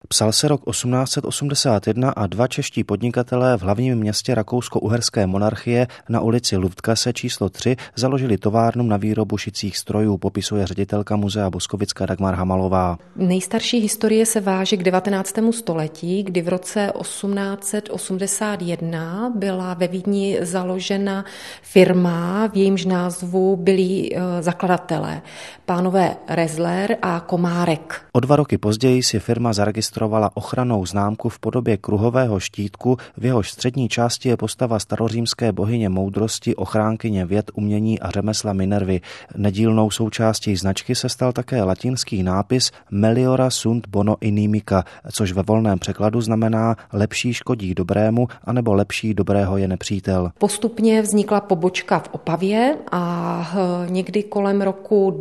Psal se rok 1881 a dva čeští podnikatelé v hlavním městě Rakousko-Uherské monarchie na ulici Luftgasse číslo 3 založili továrnu na výrobu šicích strojů, popisuje ředitelka Muzea Boskovicka Dagmar Hamalová. Nejstarší historie se váže k 19. století, kdy v roce 1881 byla ve Vídni založena firma, v jejímž názvu byli zakladatelé, pánové Rezler a Komárek. O 2 roky později si firma zaregistrovala ochrannou známku v podobě kruhového štítku, v jehož střední části je postava starořímské bohyně moudrosti, ochránkyně věd, umění a řemesla Minervy. Nedílnou součástí značky se stal také latinský nápis Meliora sunt bono inimica, což ve volném překladu znamená lepší škodí dobrému, anebo lepší dobrého je nepřítel. Postupně vznikla pobočka v Opavě a někdy kolem roku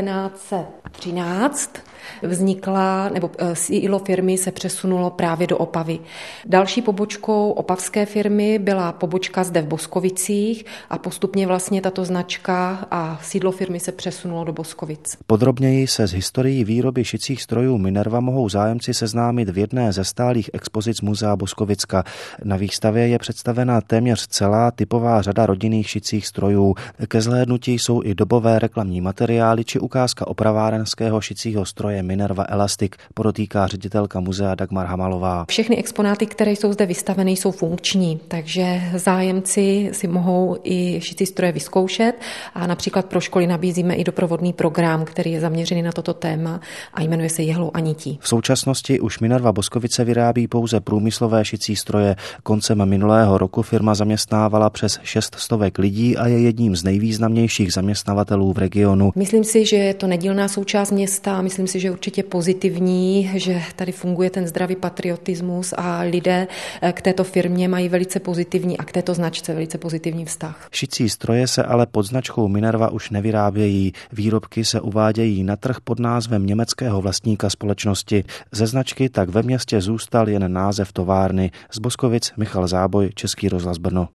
1913 vznikla, nebo sídlo firmy se přesunulo právě do Opavy. Další pobočkou opavské firmy byla pobočka zde v Boskovicích a postupně vlastně tato značka a sídlo firmy se přesunulo do Boskovic. Podrobněji se s historií výroby šicích strojů Minerva mohou zájemci seznámit v jedné ze stálých expozic Muzea Boskovicka. Na výstavě je představena téměř celá typová řada rodinných šicích strojů. Ke zhlédnutí jsou i dobové reklamní materiály či ukázka opravárenského šicího stroje Minerva Elastic, podotýká ředitelka muzea Dagmar Hamalová. Všechny exponáty, které jsou zde vystaveny, jsou funkční, takže zájemci si mohou i šicí stroje vyzkoušet a například pro školy nabízíme i doprovodný program, který je zaměřený na toto téma a jmenuje se Jehlou a nití. V současnosti už Minerva Boskovice vyrábí pouze průmyslové šicí stroje. Koncem minulého roku firma zaměstnávala přes 600 lidí a je jedním z nejvýznamnějších zaměstnavatelů v regionu. Myslím si, že je to nedílná součást města a myslím si, že je určitě pozitivní, že tady funguje ten zdravý patriotismus a lidé k této firmě mají velice pozitivní a k této značce velice pozitivní vztah. Šicí stroje se ale pod značkou Minerva už nevyrábějí. Výrobky se uvádějí na trh pod názvem německého vlastníka společnosti. Ze značky tak ve městě zůstal jen název továrny. Z Boskovic Michal Záboj, Český rozhlas Brno.